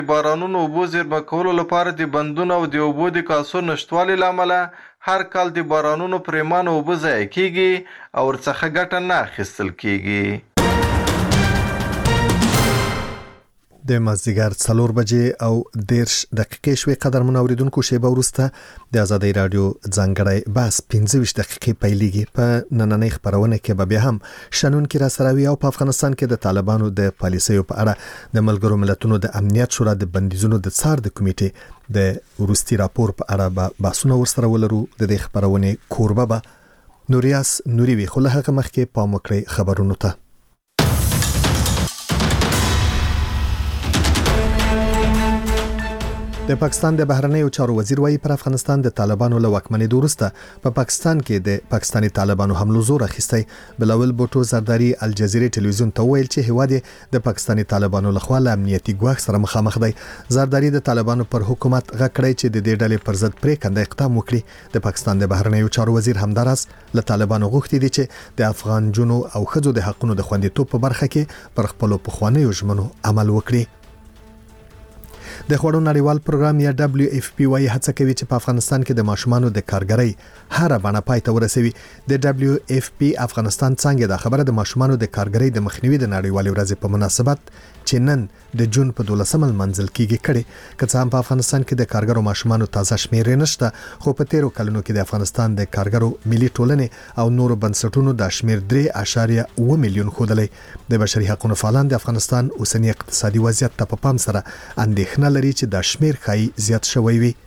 بارانونو اوبو زیرمه کولو لپاره د بندونو او د اوبو د کاسو نشتوالي له امله هر کال د بارانونو پریمانه اوبه ضایع کیږي او ورڅخه ګټه نه اخیستل کیږي. د مازدیګر 4 بجې او 10 دقیقې شوې قدر منوریدونکو شیبه وروسته د آزادۍ رادیو ځانګړی بحث 15 دقیقې پیلېږي. په نننۍ خبرونه کې به بیا هم شنون کې را سره وي او په افغانستان کې د طالبانو د پالیسیو په اړه د ملګرو ملتونو د امنیت شورا د بندیزونو د څار د کمیټې د وروستي راپور په اړه به بحثونه ورسره ولرو. د دې خبرونه کوربه به نوریاس نوري وي، خو له هغه مخکې پام وکړئ خبرونو ته. د پاکستان د بهرنیو چارو وزیر وايي پر افغانستان د طالبانو له واکمنۍ وروسته په پاکستان کې د پاکستاني طالبانو حملو زور اخیستی. بلاول بوټو زرداری الجزیره ټلویزیون ته ویل چې هواد د پاکستاني طالبانو لخوا له امنیتي ګواښ سره مخامخ دی. زرداری د طالبانو پر حکومت غکړی چې د دې ډلې پر ضد پریکنده اقدام وکړي. د پاکستان د بهرنیو چارو وزیر همداراز له طالبانو غوښتي دي چې د افغان جنو او خځو د حقونو د خوندیتوب په برخه کې پر خپل پخوانیو ژمنو عمل وکړي. د خوړو نړیوال پروګرام یا WFP وايي هڅه کوي چې په افغانستان کې د ماشومانو د کارګرۍ هر بڼه پای ته ورسوي. د WFP افغانستان څنګه د خبره د ماشومانو د کارګرۍ د مخنیوي د نړیوالې ورځې په مناسبت چې نن د جون په 12 منزل کېږي کړي. که څه هم په افغانستان کې د کارګرو ماشومانو تازه شمیر نشته، خو په 13 کلونو کې د افغانستان د کارګرو ملي ټولنې او نورو بنسټونو د شمیر 3.7 میلیون خودلې. د بشري حقوقو فعالان د افغانستان اوسنی اقتصادي وضعیت ته په پام سره اندېښنه لري چې د شمیر خای زیات شوی وي.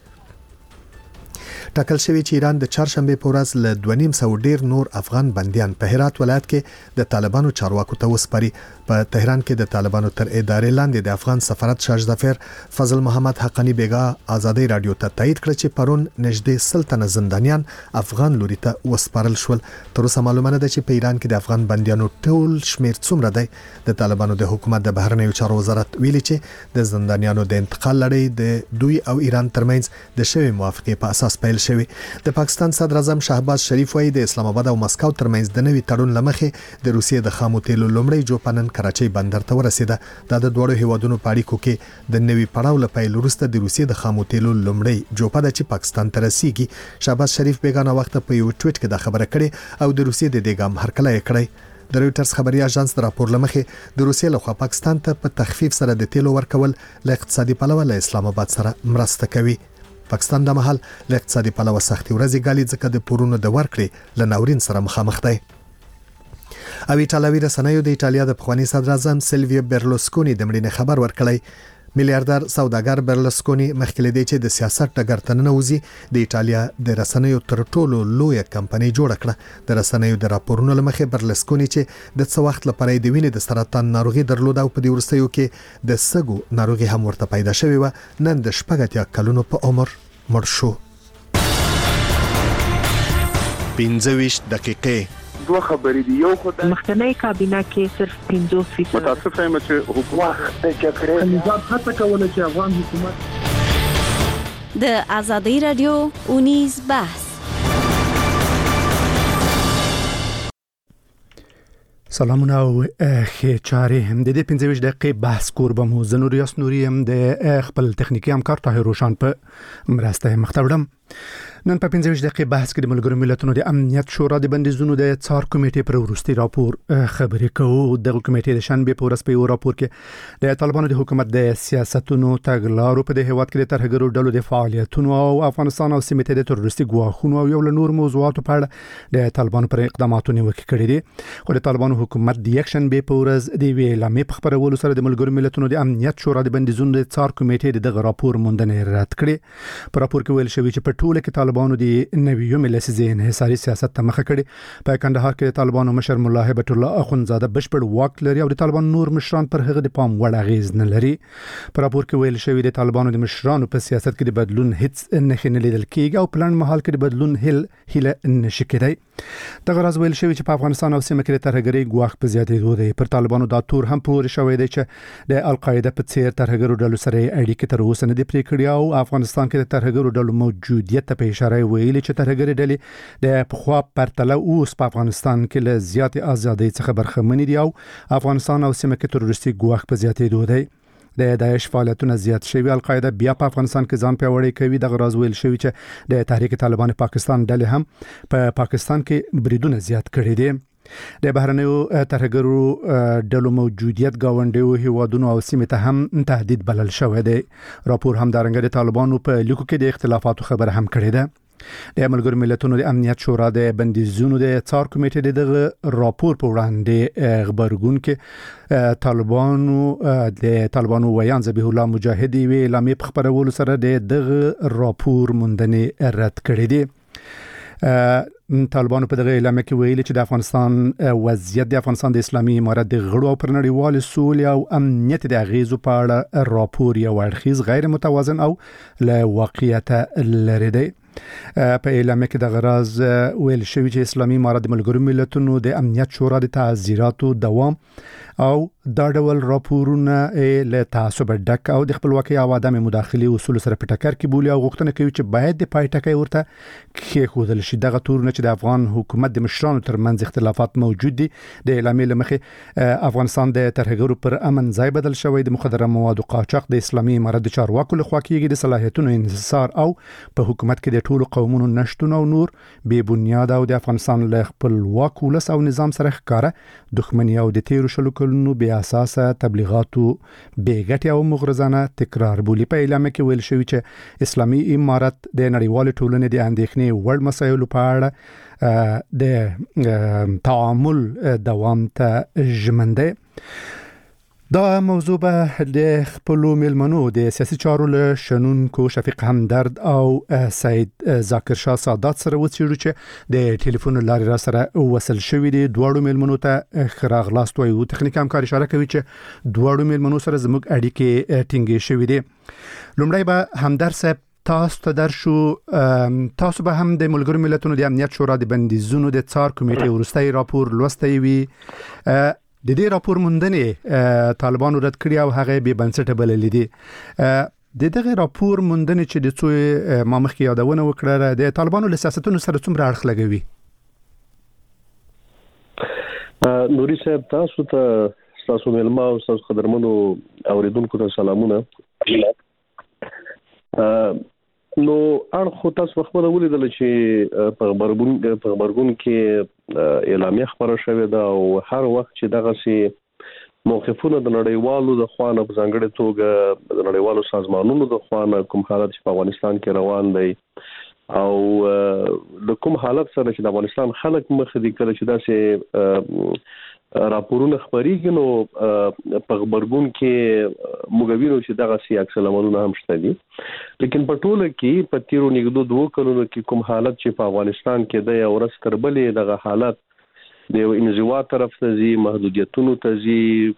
ټاکل شوی چې ایران د چهارشنبه په ورځ له 2.5 ډیر نور افغان بنديان په هرات ولایت کې د طالبانو چارواکو ته وسپاري. په تهران کې د طالبانو تر ادارې لاندې د افغان سفارت شاه ظفر فضل محمد حقانی بیگا آزادۍ رادیو ته تایید کړ چې پرون نږدې 100 تنه زندانیان افغان لوري ته وسپارل شول. تر اوسه معلومه ده چې په ایران کې د افغان بنديانو ټول شمیر څومره دی. د طالبانو د حکومت د بهرنیو چارو وزارت ویلي چې د زندانیانو د انتقال لړۍ د دوی او ایران ترمنځ د شوی موافقه په اساس پیل شوی. د پاکستان صدر اعظم شهباز شریف وايي د اسلام آباد او مسکو ترمنځ د نوي تړون لمخې د روسیې د خامو تیلو لومړی جوپنن کراچۍ بندر ته ورسیده. دا د دوړو هیوادونو په اړیکو کې د نوي پړاو لپاره وروسته د روسیې د خامو تیلو لومړی جوپه د چې پاکستان ته رسیدي. شهباز شریف بیگانه وخت په یو ټویټ کې د خبره کړې او د روسیې د دګام هرکله یې کړی. د رويټرز خبري اژانس د راپور لمخې د روسیې لخوا پاکستان ته په تخفیف سره د تیلو ورکول له اقتصادي پلوه له اسلام آباد سره مرسته کوي. پاکستان د محل له اقتصادي پلوه سختي ورځي غالي ځکه د پورونو د ورکړې له ناورین سره مخامخ دی. او ایټالوي رسنیو د ایټالیا د پخوانی صدر اعظم سیلویو برلوسکونی د مړینې خبر ورکړی. میلیاردر سوداګر برلوسکونی مخکې دی چې د سیاست ډګر ته ننوځي د ایټالیا د رسنیو تر ټولو لوی کمپنۍ جوړ کړه. د رسنیو د راپورونو لمخې برلوسکونی چې د څه وخت لپاره د وینې د سرطان ناروغي درلوده او په دې ورستیو کې د سګو ناروغي هم ورته پیدا شوې و، نن د 18 کلونو په عمر مړ شو. 15 دقیقې دوه خبرې دی. یو خدای مخکنی کابینه کې صرف 50% متاسف یم چې حکومت د جګړې نظام هڅه کوله چې افغان حکومت د آزادۍ رادیو اونیز بحث. سلامونه او ښه چارې هم د 15 دقیقې بحث کوربه مو زنور یاس نوري هم د خپل تخنیکی همکار طاهر روشن په مرسته مختبرم. نن په 15 دقیقې بحث کې د ملګرو ملتونو د امنیت شورا د بندیزونو د څار کمیټې پر وروستي راپور خبرې کوو. د کمیټې د شنبه په ورځ په یو راپور کې د طالبانو د حکومت د سیاستونو تګلارو په د هیواد کې د ترهګرو ډلو د فعالیتونو او افغانستان او سیمې ته د تروریستي ګواښونو او یو له نور موضوعاتو په اړه د طالبانو پر اقداماتو نیوکه کړې دي. خو د طالبانو حکومت د یک شنبه په ورځ د ویلامې په خبرولو سره د ملګرو ملتونو د امنیت شورا د بندیزونو د څار کمیټې دغه راپور موندنه رد کړې. په راپور کې ویل شوی چې په ټوله کې طالبانو د نویو لسیزې انحصاري سیاست ته مخه کړې. په کندهار کې د طالبانو مشر مولا هیبت الله اخونزاده بشپړ واک لري او د طالبان نور مشران پر هغه د پام وړ اغیز نه لري. په راپور کې ویل شوی د طالبانو د مشرانو په سیاست کې د بدلون هیڅ نه لیدل کېږي او پلان مهال کې د بدلون هیله نشي کېدای. دغه راز ویل شوی چې په افغانستان او سیمه کې د ترهګرۍ ګواښ په زیاتېدو دی. پر طالبانو دا تور هم پورې شوی دی چې د القاعده په څیر ترهګرو ډلو سره اړیکې تر اوسه نه دي پرې کړې او افغانستان کې د ترهګرو ډلو موجودیت ته په اشاره ویلي چې ترهګري ډلې د پخوا پرتله اوس په افغانستان کې له زیات ازادۍ څخه برخمنې دي او افغانستان او سیمه کې تروریستي ګواښ په زیاتېدو دی. د داعش فعالیتونه زیات شوي. القاعده بیا په افغانستان کې ځان پیاوړی کوي. د غراز ویل شوی چې د تحریک طالبان پاکستان ډلې هم په پاکستان کې بریدونه زیات کړي دي. د بهرنیو ترهګرو ډلو موجودیت گاونډیو هیوادونو او سیمې ته هم تهدید بلل شوی دی. راپور هم دارنګه د طالبانو په لیکو کې د اختلافاتو خبره هم کړې ده. د ملګرو ملتونو د امنیت شورا د بندیزونو د څار کمیټې د راپور په وړاندې خبرګون کې طالبانو ویان ذبیح الله مجاهد وی اعلامیه په خبرولو سره د راپور موندنې رد کړې دي. طالبانو په دغه اعلامیه کې ویلي چې د افغانستان وضعیت د افغانستان د اسلامي امارت د غړو او پرنړیوال سولې او امنیت د اغیزو په اړه راپور یو اړخیز غیر متوازن او له واقعیت لري دی. په اعلامیه کې د غراز ویل شوی چې اسلامي امارت د ملګرو ملتونو د امنیت شورا د تعزیراتو دوام او دا ډول راپورونه له تعصب ډک او د خپلواکۍ او عدم مداخله اصول سره په ټکر کې بولي او غوښتنه کوي چې باید د پای ټکی ورته کېښودل شي. دغه تورونه چې د افغان حکومت د مشرانو ترمنځ اختلافات موجود دي. د اعلامیې له مخې افغانستان د ترهګرو پر امن ځای بدل شوی. د مخدره موادو قاچاق د اسلامي امارت د چارواکو لخوا کېږي. د صلاحیتونو انحصار او په حکومت کې د ټولو قومونو نشټون او نور بې بنیاد او د افغانستان له خپلواک ولس او نظام سره ښکاره دښمني او د تیرو شلو کلونو بې اساسه تبلیغاتو بې ګټې او مغرضانه تکرار بولي. په اعلامیه کې ویل شوی چې اسلامي امارت د نړیوال ټولنې د اندېښنې وړ مسایلو په اړه د تعامل دوام ته ژمن دی. دا موضوع به د خپل ملمنو د سیاسي چارو له شنونکو شفیق همدرد او سید ذاکر شاه سادات سره وڅېړو چې د ټلیفون لارې را سره وصل شوي دي. دواړو ملمنو ته ښه راغلاست وایو. تخنیکي همکار اشاره کوي چې دواړو ملمنو سره زموږ اړیکې ټینګې شوي دي. لومړی به همدرد صاحب تاسو ته درشو. تاسو به هم د ملګرو ملتونو د امنیت شورا د بندیزونو د څار کمیټې وروستی راپور لوستی وي. د دې راپور موندنې طالبانو رد کړی او هغه به بنسټه بللې دي. د دغه راپور موندنې چې د څو ما مخکې یادونه وکړه د طالبانو له سیاستونو سره څومره اړخ لګوي؟ نوري صاحب تاسو ملما او تاسو قدرمنو اوریدونکو ته سلامونه. نو اړخ تاسو خپل ولیدل چې په خبرګون کې اعلامیه خبره شوې ده او هر وخت چې دغه سي موقفونه د نړیوالو د خوانه په ځانګړي توګه د نړیوالو سازمانونو د خوانه کوم حالت په افغانستان کې روان دی او د کوم حالت سره چې د افغانستان خلک مخ دي کړي چې داسې راپورونه خبريږي نو په خبرګون کې موږ چې دغه سي عکس العملونه هم شته دي. لیکن په ټوله کې په تیرو نږدې 2 کلونو کې کوم حالت چې په افغانستان کې د یو ورځ تر بلې دغه حالت د یو انزوا طرف ته ځي، محدودیتونو ته ځي،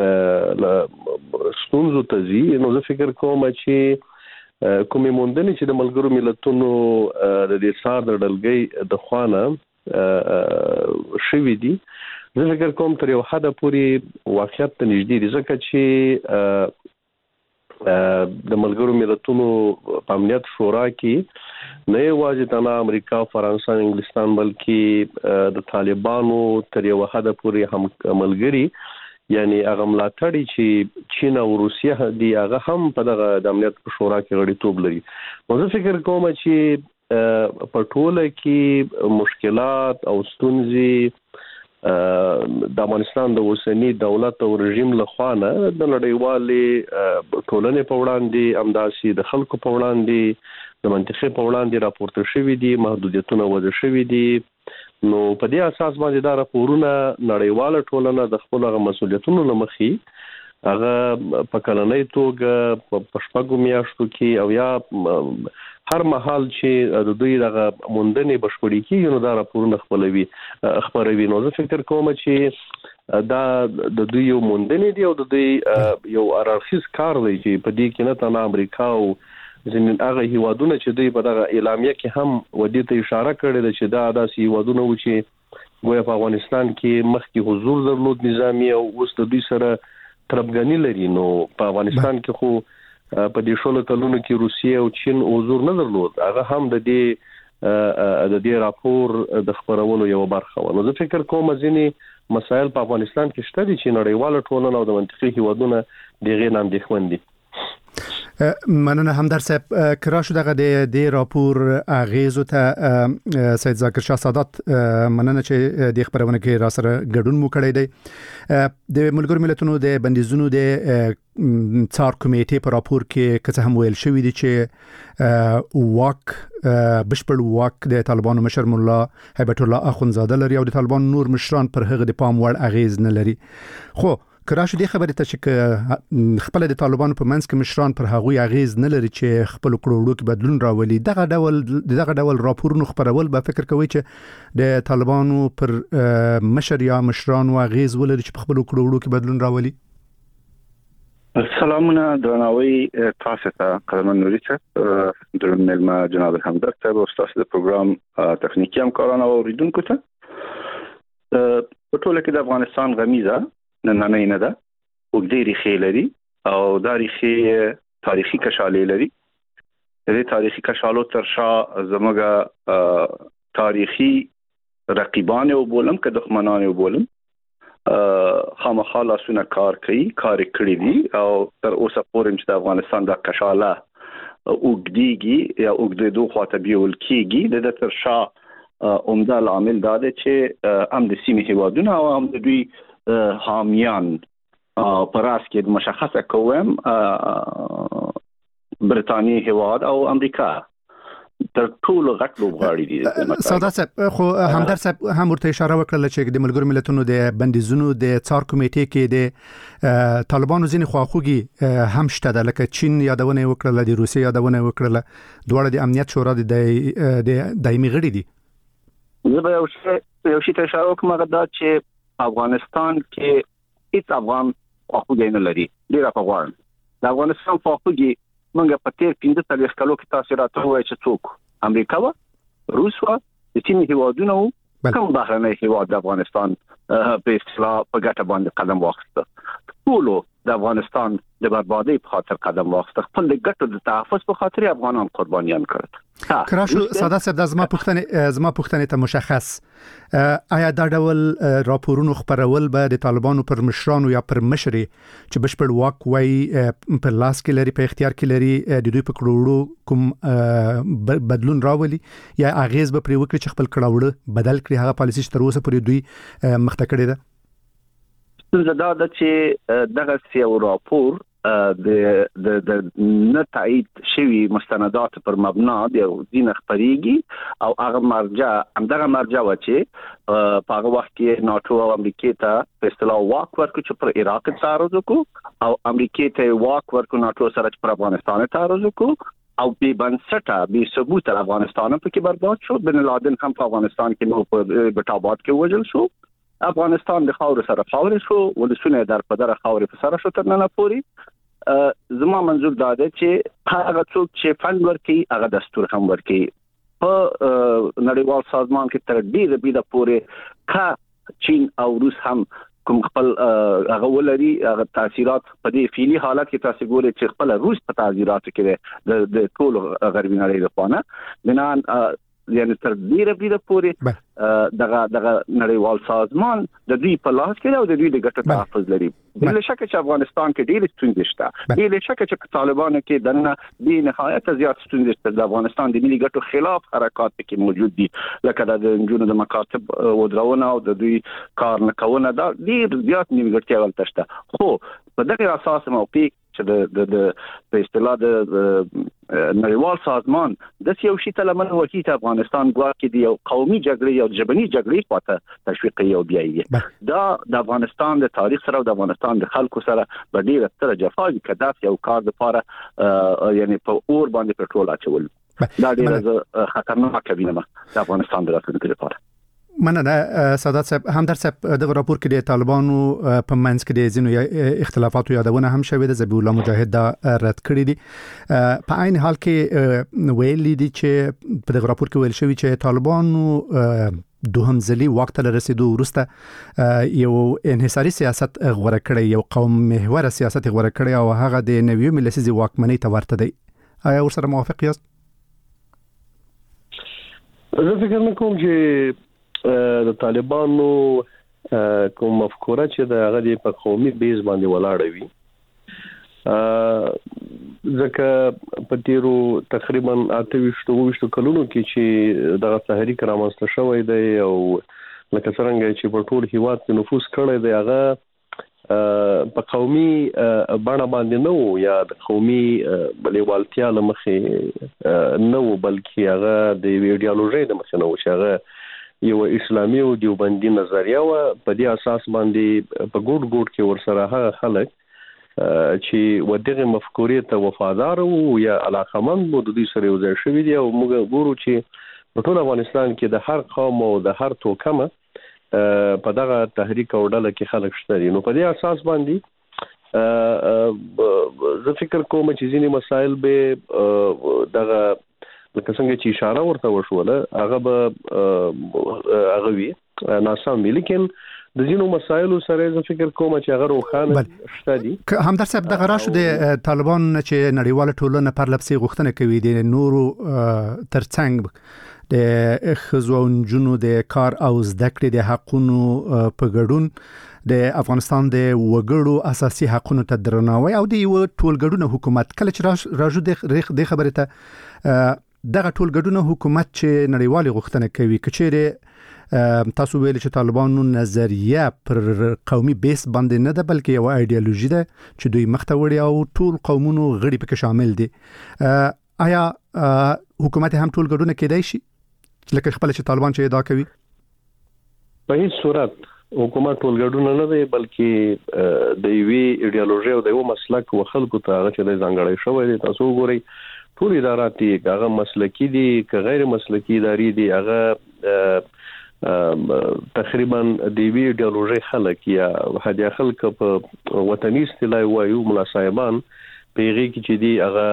ستونزو ته ځي. نو زه فکر کوم چې کومې موندنې چې د ملګرو ملتونو د دې څار د ډلګۍ د خوانه شوي دي، زه فکر کوم تر یو حد پورې واقعیت ته نږدې دي، ځکه چې د ملګرو ملتونو په امنیت شورا کې نه یوازې تنها امریکا، فرانسه، انګلستان بلکې د طالبانو تر یو حد پورې هم ملګري یعنی هغه ملاتړي چې چین او روسیه دي هغه هم په دغه د امنیت شورا کې غړیتوب لري. نو زه فکر کوم چې په ټوله کې مشکلات او ستونزې د افغانستان د اوسنی دولت او رژیم له خوا نه د نړیوالې ټولنې په وړاندې امداسي د خلکو په وړاندې د منطقې په وړاندې راپورته شوي دي، محدودیتونه وضع شوي دي. نو په دې اساس باندې دا راپورونه نړیواله ټولنه د خپل مسؤلیتونو لمخې هغه په کلنۍ توګه په شپږو میاشتو کې او یا هر مهال چې د دوی دغه موندنې بشپړې کیږي نو دا راپورونه خبروي. نو زه فکر کوم چې دا د دوی یو موندنې دي او د دوی یو ارارخیز کار دی چې په دې کې نه تنها امریکا او ځینې هغه هیوادونه چې دوی په دغه اعلامیه کې هم ودې ته اشاره کړې ده چې دا داسې هیوادونه و چې ګویا په افغانستان کې مخکې حضور درلود نظامي او اوس د دوی سره طرفګني لري. نو په افغانستان کې خو په دې شولو کلونو کې روسیه او چین حضور نه درلود، هغه هم د دې راپور د خبرولو یو برخه و. نو زه فکر کوم ځینې مسایل په افغانستان کې شته دي چې نړیواله ټولنه او د منطقي هیوادونه دغه نام دښمن دي. مننه همدار صاحب کراشو دغه د راپور اغیزو ته سید ذاکر شاه سادات مننه چې د خبرونه کې را سره ګډون مو کړی دی. د ملګرو ملتونو د بندیزونو د څار کمیټې په راپور کې کڅه هم ویل شوې دي چې بشپړ واک د طالبانو مشر مولا هیبت الله اخونزاده لري او د طالبان نور مشران پر هغه د پام وړ اغیز نه لري. خو کراشه دی خبره ته چې خپل د طالبانو په منځ کې مشران پر هغوی اغیز نه لري چې خپل کړوړو کې بدلون راولي. دغه ډول راپورونو خبرول به فکر کوي چې د طالبانو پر مشر یا مشرانو اغیز ولري چې په خپل کړوړو کې بدلون راولي. سلامونه درناوي تاسو ته قلمن نوري صاحب درنو ملما جناب همدرد صاحب او تاسو د پروګرام تخنیکی همکارانو او اوریدونکو ته په ټوله کې د افغانستان غمیزه نه ده وګړي ریخي لري او دا ریخي تاریخي کشالې لري. د تاریخي کشالو ترشا زموږه تاریخي رقیبان او بولم که دښمنان او بولم خامخا لاسونه کار کړی دي او تر اوسه پورې چې د افغانستان د کشاله وګړيږي یا وګړي خواته بیول کیږي د ترشا عمده عامل دا دی چې هم د سیمې هیوادونه او هم د دوی حامیان پراس کې مشخصه کوم برتانی هیواد او امریکا تر ټولو غټ لوبغاړي دي. سادات صاحب خو همدار صاحب هم ورته اشاره وکړه چې د ملګرو ملتونو د بندیزونو د څار کمیټې کې د طالبانو ځینې خواخوږي هم شته ده، لکه چین یادونه وکړه، د روسیې یادونه وکړه، دواړه د امنیت شورا د دایمي غړي دي. زه به یو شی ته اشاره وکړم، هغه دا چې افغانستان کې هیڅ افغان خواخوږي نه لري. ډیر افغان د افغانستان خواخوږي موږ په تیر 15 کالو کې تاسو راته وایي چې څوک امریکا و، روس و، د چین هیوادونه و، کوم بهرنی هیواد د افغانستان په اصطلاح په ګټه باندې قدم واخیسته. ټول د افغانستان د بربادۍ په خاطر قدم واخیسته، خپل د ګټو د تحفظ په خاطر افغانان قربانیان کړل. کراشو ساده صاحب د زما پوښتنه ته مشخص آیا دا ډول راپورونو خبرول به د طالبانو پر مشرانو یا پر مشري چې بشپړ واک وای پر لاس کې لري، په اختیار کې لري، د دوی په کړوړو کوم بدلون راولي یا اغیز به پرې وکړي چې خپل کړوړو بدل کړي؟ هغه پالیسي چې تر اوسه پورې دوی مخته کړې ده. دا د چې دغه سیو راپور د نه تایید شوی مستندات پر مبنا د دین خبريږي او هغه مرجع و چې په هغه وخت کې ناتو او امریکا ته په اصطلاح واک ورکړي چې پر عراق تعرض وکړو او امریکا ته واک ورکړي ناتو سره چې پر افغانستان تعرض وکړو او به بنسټه به ثبوت افغانستان په کې برباد شو. بن لادن هم په افغانستان کې نو په بټاباد کې وژل شو. افغانستان د خاور سره خاور شو، ولسونه در په دره خاور په سره شو تر نن پورې. زما منظور دا دی چې هغه څوک چې فند ورکړي هغه دستور هم ورکړي. په نړیوال سازمان کې تر ډیره بیده پورې کا چین او روس هم کوم خپل هغه ولري هغه تاثیرات په دې فعلی حالت کې تاسو ګورئ چې خپل روس په تاثیرات کې د ټول غربي نړۍ لپاره بنان یعنی تر ډیره بیده پورې دغه نړیوال سازمان د دوی په لاس کې او د دوی د ګټو تحفظ لري. بل شک چې افغانستان کې ډېر ستونزې شته، بل شک چې طالبانو کې دنه به نهایت زیات ستونزې شته. د افغانستان د ملي ګټو خلاف حرکات کې موجود دي، لکه د جنونو د مکاتب ودرونه او د دوی کار نه کول، دا ډېر زیات نیمګړتیا ولته شته. خو په دغه اساس موقع چې د په اصطلاح د نړیوال سازمان د یو شی تلمن وکی ته افغانستان ګواکې دی او قومي جګړې او ژبني جګړې خواته تشویقي او بیایي. دا د افغانستان د تاریخ سره او د افغانستان د خلکو سره په ډیره ستره جفاوي کداس یو کار لپاره یعنی په اور باندې پټرول اچول دا ډیره خطرناک وینم د افغانستان د راتلونکي لپاره. مننه سادات صاحب. همدار صاحب د راپور کې د طالبانو په منځ کې د ځینو اختلافاتو یادونه هم شوې ده. ذبیح الله مجاهد دا رد کړی دي. په عین حال کې ویل دي چې په دغه راپور کې ویل شوی چې طالبانو دوهم ځلي وخت له رسیدو وروسته یو انحصاري سیاست غوړه کړی، یو قوم محور سیاست غوړه کړی او هغه د نویو ملسي واکمنۍ ته ورته دی. آیا ورسره موافق یاست؟ زه فکر کوم چې د طالبانو کوم مفکوره چې د هغه په قومي بیس باندې ولاړ وي ځکه په تیرو تقریبا 28 کلونو کې چې دغه تحریک رامنځته شوی دی او لکه څنګه چې په ټول هیواد کې نفوذ کړی دی هغه په قومي بڼه باندې نه وو یا د قومي بلیوالتیا لمخې نه وو بلکې هغه د ایډیالوژي د مخې نه وو چې هغه یو اسلامي او دیوبندي نظریه و په دې اساس باندې په ګډ کې ورسره هغه خلک چې ودغه مفکورې ته وفادار وو یا علاقمند وو د دې سره یو ځای شوی دی او موږ ګورو چې په ټول افغانستان کې د هر قوم او د هر توکمه په دغه تحریک او ډله کې خلک شته دي. نو په دې اساس باندې زه فکر کوم چې ځینې مسایل به دغه لکه څنګه چې اشاره ورته وشوله هغه به هغه وي ناسم وي، لیکن د ځینو مسایلو سره زه فکر کوم چې هغه روښانه شته دي. همدار صاحب دغه راشو د طالبان چې نړیواله ټولنه پر لپسې غوښتنه کوي د نورو ترڅنګ د ښځو او نجونو د کار او زده کړې د حقونو په ګډون د افغانستان د وګړو اساسي حقونو ته درناوی او د یو ټولګډونه حکومت کله چې راجو د خبره ته دغه ټولګډونه حکومت چې نړیواله غوښتنه کوي کچېره تاسو ویل چې طالبانو نظریه پر قومي بیس باندې نه ده بلکې یو ایډیالوژي ده چې دوی مخته وړي او ټول قومونو غړي پکې شامل دي. آیا حکومت هم ټول ګډونه کېدای شي لکه خپل چې طالبان چې ادعا کوي؟ په هیڅ صورت حکومت ټول ګډونه نه دی بلکې د یوې ایډیالوژي او د یو مسلک او خلکو ته هغه چې ځانګړی شوی دی. تاسو وګورئ ټول ادارات دي هغه مسلکی دي که غیر مسلکی اداري دي هغه تقریبا د وی ایډیالوژي خلک یا هدي خلک په وطني اصطلاح وایو ملاسایبان پیغي کې چې دی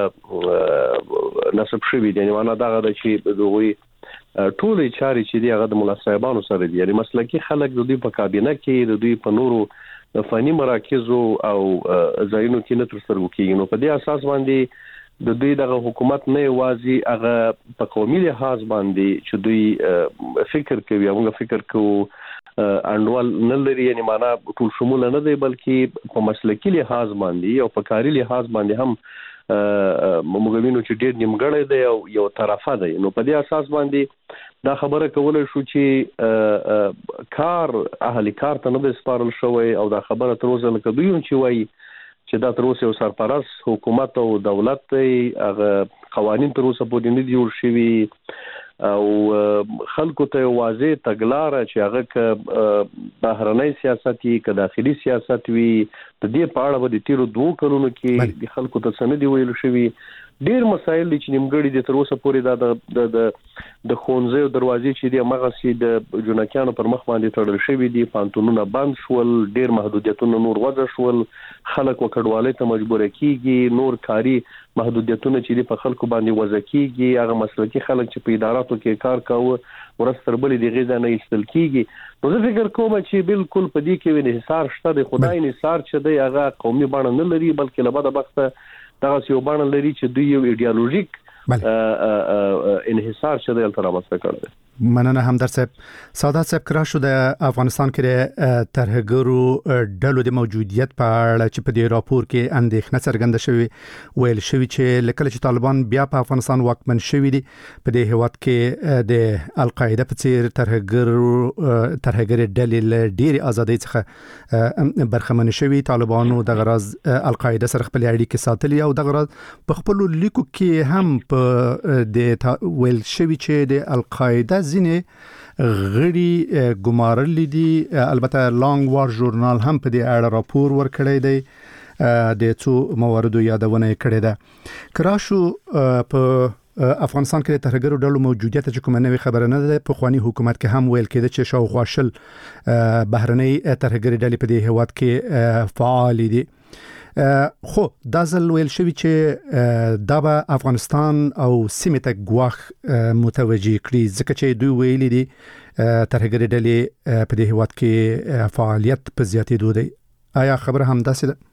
هغه نسب شوی دی. یعنی معنا دا غواړي چې دوی ټول چاري چې دی هغه د ملاسایبانو سره دي، یعنی مسلکی خلک د دوی په کابینه کې د دوی په نورو فني مراکزو او ځایونو کې نه تر سترګو کېږي. نو په دې اساس باندې د دوی دغه حکومت نه یوازې هغه په قومي لحاظ باندې چې دوی فکر کوي موږ فکر کوو انډول نه لري، یعنی معنا ټول شمول نه دی بلکې په مسلکی لحاظ باندې او په کاري لحاظ باندې هم موږ وینو چې ډېر نیمګړی دی او یو طرفه دی. نو په دې اساس باندې دا خبره کولای شو چې کار اهلي کار ته نه سپارل شوی او دا خبره تر اوسه لکه دوی چې وایي چې دا تر اوسه یو سرپرست حکومت او دولت دی، هغه قوانين تر اوسه پورې نه دي جوړ شوي او خلکو ته واضح تګلاره چې هغه ک بهرنۍ سیاست که داخلي سیاست وي د دې په اړه د تیرو 2 کلونو کې د خلکو ته سند دی ویل شوی. ډیر مسایل چې نیمګړي دي تر اوسه پورې د خونځې او دروازې چې دی مغه سي د جنکیانو پر مخ باندې تړل شوی دي، پانتونونه بند شول، ډیر محدودیتونه نور وضع شول، خلک وکړوالۍ ته مجبور کیږي، نور کاری محدودیتونه چې دی په خلکو باندې وضع کیږي، هغه مسلکی خلک چې په اداراتو کې کار کاوه ورستر بلې د غذا نه ایستل کیږي. نو زه فکر کوم چې بالکل په دې کې انحصار شته د خدای انحصار چې دی هغه قومي بڼه نه لري بلکې له بده بخته دا یو بڼه لري چې دوی یو ایډیالوژیک انحصار شته تر رامنځته کړی. مننه همدار صاحب. سعادت صاحب کرا شو د افغانستان کې ترهګرو ډلو د موجودیت په اړه چې په دې راپور کې اندېښنه څرګنده شوې ویل شوی چې لکه چې طالبان بیا په افغانستان واکمن شوي دي په دې هیواد کې د القاعده په څیر ترهګر ډلې ډېری ازادۍ څخه برخمن شوي. طالبانو د غرض القاعده سره خپل اړیکې ساتلي او د غرض په خپل لیکو کې هم په د ویل شوی چې د القاعده ځینې غړي ګمارل دي. البته لانګ وار ژورنال هم په دې اړه راپور ورکړی دی د څو مواردو یادونه کړې ده. کراشو په افغانستان کې د ترهګرو ډلو موجودیت چې کومه نوې خبره نه ده. په خواني حکومت کې هم ویل کېده چې شاوخوا 10 بهرنۍ ترهګري ډلې په دې هیواد کې فعال دي. خو دا ځل ویل شوی چې دا به افغانستان او سیمه ته ګواښ متوجي کړي ځکه چې دوی ویلي دي ترهګري ډلې په دې هیواد کې فعالیت په زیاتېدو دی. آیا خبره هم داسې ده؟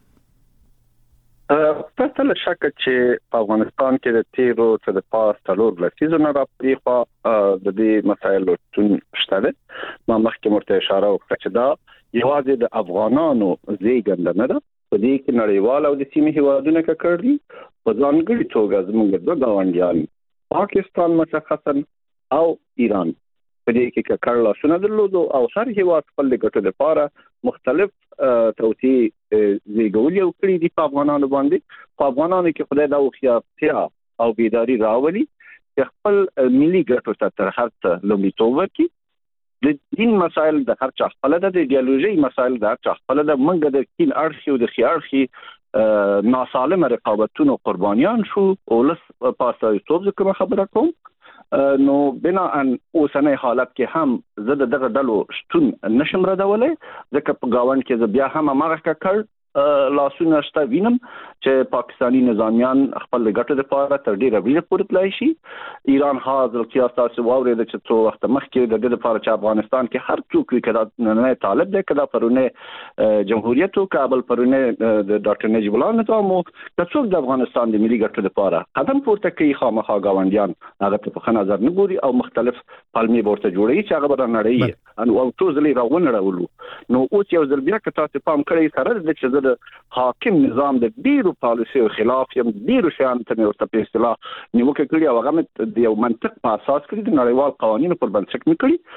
پرته له شکه چې په افغانستان کې د تیرو څه د پاس تلور لسیزونه راپورې خو د دې مسایلو شتون شته ده. ما مخکې مرته اشاره وکړه چې دا یوازې د افغانانو زیږنده نه ده په دې کې نړیوال او د سیمې هیوادونه کړ دي په ځانګړي توګه زموږ د ګاونډیان پاکستان مشخصا او ایران په دې کې کړل لاسونه درلودو او هر هیواد خپل ګټو لپاره مختلف توصي زیږولې او کړې دي په افغانانو باندې په افغانانو کې خدای دا وخیافتیا او بیداری راولي چې خپل ملي ګټو ته تر هر څه لومړیتوب ورکړي د دین مسایل د هر چا خپل د ایدئولوژي مسایل د هر چا خپل د منګ د کین اړخي او د خيارخي ناسالمه رقابتونو قربانيان شو او لس پاسه توب ذکر خبره کوم نو بنا ان اوسنۍ حالت کې هم زه دغه ډلو شتون نشم ردولای ځکه په گاوند کې بیا هم هغه کړ لاسونه شته وینم چې پاکستانی نظامیان خپل ګټه لپاره تر ډیره ویل پورې تلای شي ایران حاضر کې تاسو واورید چې څو وخت مخکې د دې لپاره چې افغانستان کې هر څوک کړه نه طالب دی کړه پرونه جمهوریت او کابل پرونه د ډاکټر نجیب الله نظام او څوک د افغانستان د ملي ګټو لپاره قدم پورته کوي خامخا گاونډیان هغه په ښه نظر نه ګوري او مختلف پالمي ورته جوړي چې هغه بر نړۍ او توزلي راونه راولو نو اوس یو ځل بیا که تاسو پام کړئ سره د چې د حاکم نظام د ډیرو پالیسي خلاف یم ډیرو شیان ته ورته په اصطلاح نیوکه کړی او هغه د یو منطق په اساس کړی د نړیوال قوانینو پر بنسټ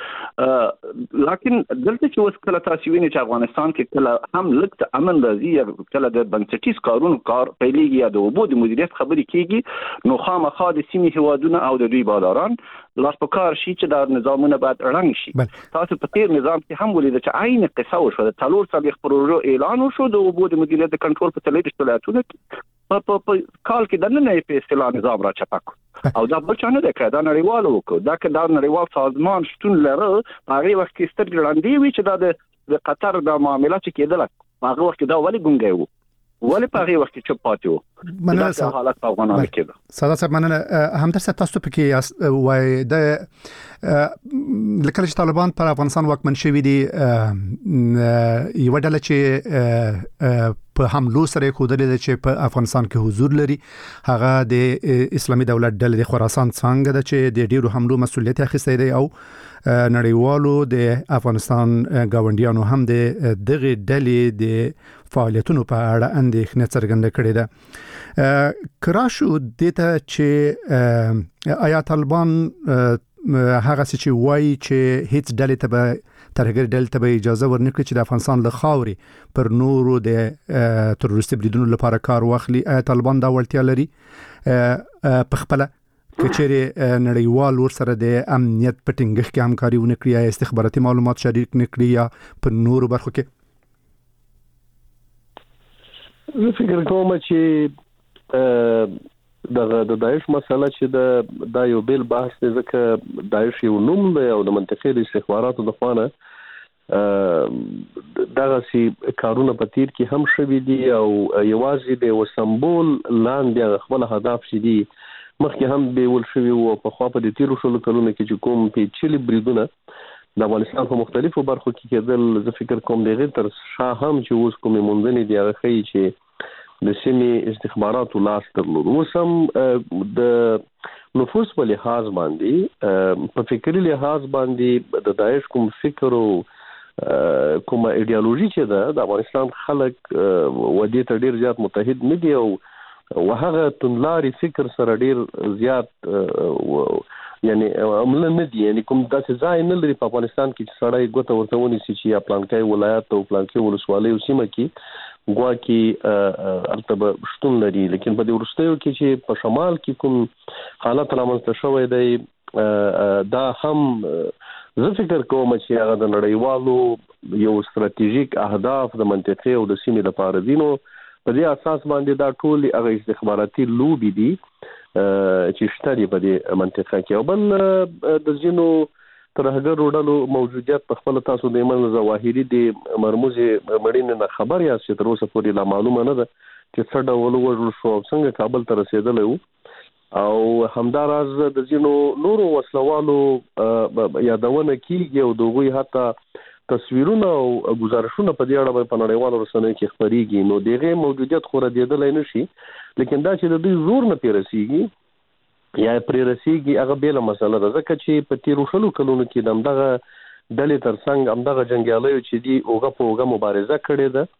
کړی لکه دلته چې اوس کله تاسو وینئ چې افغانستان کې کله هم لکه امن راځي کله د بنسټیز کارونو کار پیلېږي یا د وبو د مدیریت خبرې کیږي نو خامخا د سیمې هیوادونه او د دوی باداران لاس په کار شي چې د نظامونه باید رنګ شي تاسو په تیر نظام کې هم ولید چې عین قصه وشو د تلور صدیق پروژو اعلان وشو د وبو د مدیریت د کنټرول په تلې ولایتونو کې په کال کې د نن په اصطلاح نظام را چپاک او دا بل څه نه ده کړه دا نړیوال وکړه دا که دا نړیوال سازمان شتون لري هغه وخت کې ستر ګړندې وي چې دا د قطر د معاملات کېدل هغه وخت دا ولې ګونګي وو ولې په هغه وخت کې چپ پاتې وو مننه حالت په افغانستان کې ساده صاحب مننه هم در تاسو په کې وای د لکه چې طالبان پر افغانستان واکمن شوي دي یو ډله چې په حملو سره کودلې چې په افغانستان کې حضور لري هغه د اسلامي دولت ډله د خراسان څنګه د چې د ډیرو حملو مسولیت اخیستی دی او نړیوالو د افغانستان گاونډیانو هم د دغه ډلې د فعالیتونو په اړه اندېښنه څرګنده کړې ده کراشو دته چې آیا طالبان هغه چې وایي چې هیڅ ډلې ته ترهګر ډلې ته اجازه ورنکړي چې د افغانستان له خاورې پر نورو د تروریستي بریدونو لپاره کار واخلي آیا طالبان دا وړتیا لري په خپل کچېره نړیوال ورسره د امنیت په ټینګښت کې همکاري ونکړي یا استخباراتي معلومات شریک نکړي یا په نورو برخو کې زه فکر کوم چې د داعش مسله چې دا یو بیل بحث دی ځکه داعش یو نوم دی او د منطقې د استخباراتو د خوانه دغه سي کارونه په تیر کې هم شوي دي او یوازې د سمبول لاندې خپل هدف شې دي مخکې هم به ول شوی او په خوا په د تیرو شلو کلونو کې چې کوم پیچلي بریدونه د افغانستان په مختلفو برخو کې کېدل زه فکر کوم دغه تر شاه هم چې اوس کومې مونږ دی هغه خي چې د سیمې استخباراتو لاس درلود اوس هم د نفوس په لحاظ باندې په فکری لحاظ باندې د داعش کوم فکر او کومه ایدئولوژي چې د افغانستان خلک ودې ته ډیر زیات متحد نه دي او وهغه تنلاري فکر سره ډیر زیات یعنی عمل نه دي یعنی کوم داسې ځای نه لري په افغانستان کې چې سړی ګوته ورته ونیسي چې یا پلانکای ولایت او پلانکای ولسوالۍ او سیمه کې ګواکې ارتب شتون لري لیکن په دې ورستیو کې چې په شمال کې کوم حالت رامنځته شوی دی دا هم زه فکر کوم چې هغه د نړیوالو یو ستراتیژیک اهداف د منطقې او د سیمې لپاره دي نو په دې اساس باندې دا ټول هغه استخباراتي لوبي دي چې شته په دې منطقه کې او بل د ځینو ترهګر وډلو موجودیت په خپل تاسو د ایمن ظواهري د مرموز مړین نه خبر یا چې تر اوسه پورې لا معلومه نه ده چې څه ډول وژل شو څنګه کابل ته رسیدلی او همداراز د ځینو نورو وسلوالو یادونه کیږي او دوی حتی تصویرونه او گزارشونه په دې اړه په نړیوالو رسنیو کې خبريږي نو دغه موجودیت خو ردیدل نه شي لیکن دا چې د دوی زور نه پیرسيږي یا پرېرسيږي هغه بیل مسله ده ځکه چې په تیرو شلو کلونو کې دغه ډلې ترڅنګ همدغه جنگیالیو چې دی اوغه په اوغه مبارزه کړې ده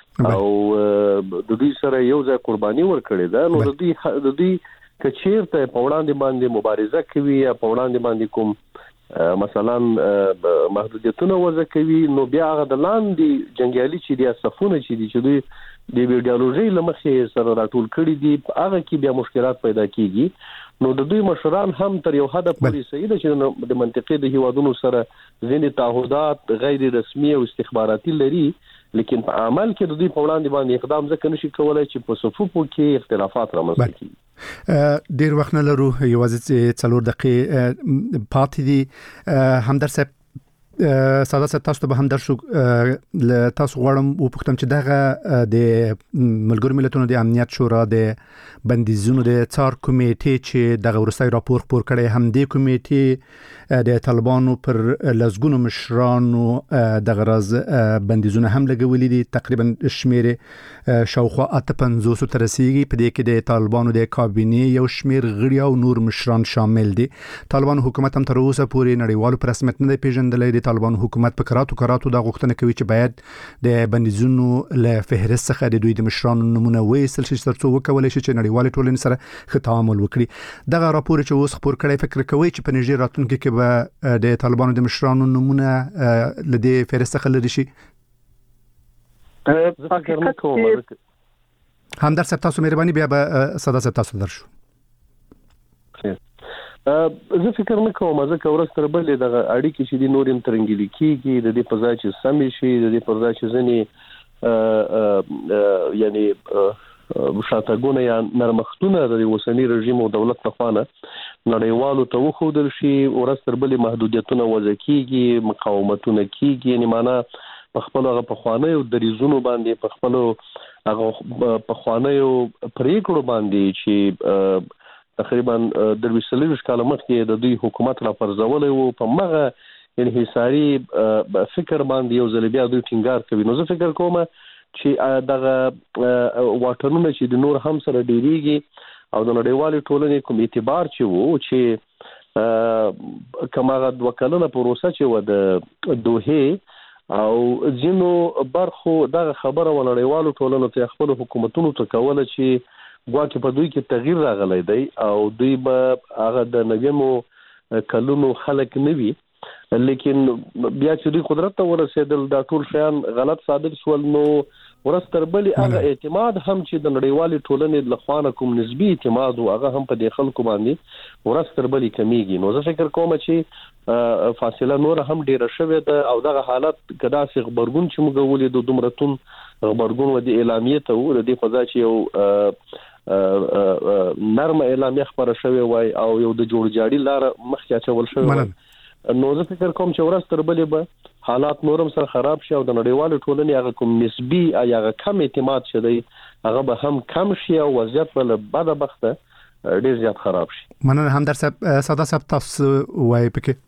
او د دوی سره یو ځای قرباني ورکړي ده. نو د دوی کچیرته په وړاندې باندې مبارزه کوي یا په وړاندې باندې کوم مثلا محدودیتونه وضع کوي، نو بیا هغه د لاندې جنگیالي چې د صفونه چې دوی د ایډیالوژي لمخې سره راټول کړي دي، هغه کې بیا مشکلات پیدا کیږي. نو د دوی مشران هم تر یو حد پورې صحیح ده چې د منطقې د هیوادونو سره ځینې تعهدات غیر رسمي او استخباراتي لري، لیکن په عمل کې د دوی په وړاندې باندې اقدام ځکه نشي کولای چې په صفوفو کې اختلافات رامنځته کړي. ډیر وخت نه لرو، یوازې 4 دقیقې پاتې دي. همدرد صاحب ساده صاحب تاسو ته به هم درشو تاسو غواړم وپوښتم چې دغه د ملګرو ملتونو د امنیت شورا د بندیزونو د څار کمیټې چې دغه ورستۍ راپور خپور کړي، هم د کمیټې د طالبانو پر لزګونو مشرانو دغه راز بندیزونه هم لګولې دي، تقریبا شمیر شاوخوا 85 تر رسیدي. په دې کې د طالبانو د کابینې یو شمیر غړي او نور مشران شامل دي. طالبانو حکومت هم تر اوسه پورې نړیوالو په رسمیت نه پیژندلې. طالبانو حکومت په کراتو دا غوښتنه کوي چې باید د بندیزونو له فهرست څخه د دوی د مشرانو نمونه وایستل شي ترڅو وکولای شي چې نړیوال ټولنې سره ښه تعامل وکړي. دغه راپور چې اوس خپور کړی، فکر کوي چې په نږدې راتلونکي کې به د طالبانو د مشرانو نمونه له دې فهرست څخه لري شي؟ همدرد صاحب تاسو مهرباني بیا به ساده صاحب تاسو درشو. زه فکر نه کوم ځکه ورځ تر بلې دغه اړیکې چې د نورم ترنګلي کیږي، د دې په ځای چې سمې شي، د دې په ځای چې ځنې یعنی شاتګونه یا نرمښتونه د اوسنی رژیم او دولت په خوانه نړیوالو ته وښودل شي، ورځ تر بلې محدودیتونه وضع کیږي، مقاومتونه کیږي، یعنی معنا په خپل هغه په خوانه او دریزونو باندې په خپل هغه په خوانه او پریکړو باندې چې تقریبا د 20 کال مخکې د دوی حکومت را پرځولې وو، په مغه انحصاري فکر باندې یو ځل بیا دوی ټینګار کوي. نو زه فکر کوم چې دغه واټنونه چې د نور هم سره ډیریږي او د نړیوالې ټولنې کوم اعتبار چې وو چې کماغه د وکالنه پروسه چې و د دوه او ځینو برخو دغه خبره و نړیوالو ټولنو ته خپل حکومتونو ته کوله چې ګواکې په دوی کې تغییر راغلی دی او دوی به هغه د نویمو کلونو خلک نه وي، لیکن بیا چې دوی قدرت ته ورسېدل دا ټول شیان غلط ثابت شول. نو ورځ تر بلې هغه اعتماد هم چې د نړیوالې ټولنې له خوا کوم نسبي اعتماد او هغه هم په دې خلکو باندې ورځ تر بلې کمیږي. نو زه فکر کوم چې فاصله نور هم ډیره شوې ده او دغه حالت کدا سي خبرګون چې موږ ولې د دومرتون خبرګون و د اعلامیه ته و د دې په ځای چې یو نرمه اعلامیه خبره شوې وای او یو د جوړجاړي لار مخکې اچول شوې وای، نو زه فکر کوم چې ورځ تر بلې به حالات نورم سره خراب شي او د نړیوالو ټولنې هغه کوم نسبي یا هغه کم اعتماد شي هغه به هم کم شي او وضعیت بل بدبخته ډیر زیات خراب شي. مننه همدرد صاحب. ساده صاحب تاسو وایي پکې؟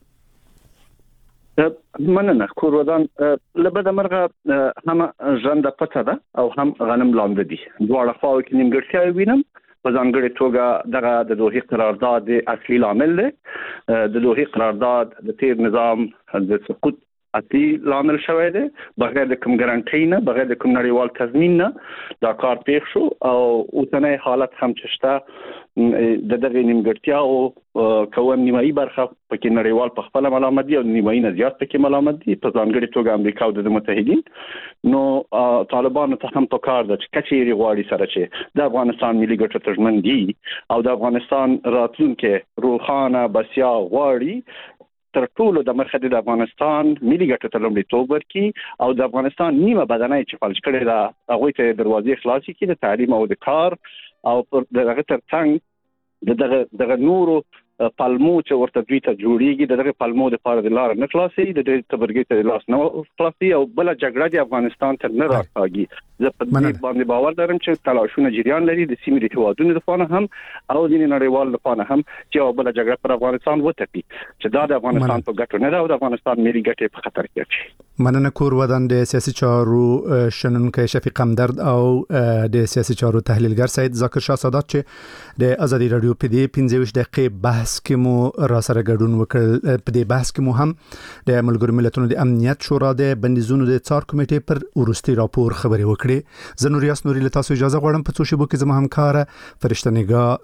مننه کور ودان لبد مرغه هم ژوند پته ده او هم غنم لاندې دي، دواړه خواو کې نیمګړتیا وینم. په ځانګړي توګه دغه د دوحې قرارداد اصلي لامل دی. د دوحې قرارداد د تیر نظام د سقوط اصلي لامل شوی دی، بغیر د کوم ګارانټي نه، بغیر د کوم نړیوال تضمین نه دا کار پیښ شو او اوسنۍ حالت هم چشته د دغه نیمګړتیا او کوم نیمایي برخه پکې نړیوال په خپل ملامت دي او نیمایي نه زیات پکې ملامت دي، په ځانګړي توګه امریکا او د متحدین. نو طالبانو ته هم پکار ده چې کچېری غواړي سره چې د افغانستان ملي ګټو ته ژمن دي او د افغانستان راتلونکي روښانه بسیا غواړي تر ټولو د مخدي د افغانستان ملي ګټو ته لومړیتوب ورکړي او د افغانستان نیمه بدنۍ چې فلج کړي دا هغه ته دروازې خلاصي کړي د تعلیم او د کار او دغه ترڅنګ دغه نورو پالمو چې ورته دوی ته جوړیږي دغه پالمو د پاره د لار نه خلاصي د تبرګي ته لاس نه خلاصي او بل جګړه د افغانستان تر نه راځي. زه په دې باندې باور لرم چې تلاشونه جریان لري د سیمې د هوادونو لپاره هم او د نړیوال لپاره هم چې بل جګړه پر افغانستان وتپي چې دا د افغانستان په ګټه نه ده او د افغانستان ملي ګټې په خطر کې اچي. مننه کور ودان د سیاسي چارو شنونکو شفیق همدرد او د سیاسي چارو تحلیلګر سید ذاکر شاه سادات چې د ازادي رادیو په دې 15 دقیقې بحث کې مو را سره ګډون وکړ. په دې بحث کې مو هم د ملګرو ملتونو د امنیت شورا د بندیزونو د څار کمیټې پر ورستي راپور خبري وکړي. کړې. زه نوریاس نوري له تاسو اجازه غواړم په څو شیبو کې زما همکار فرشته نگاه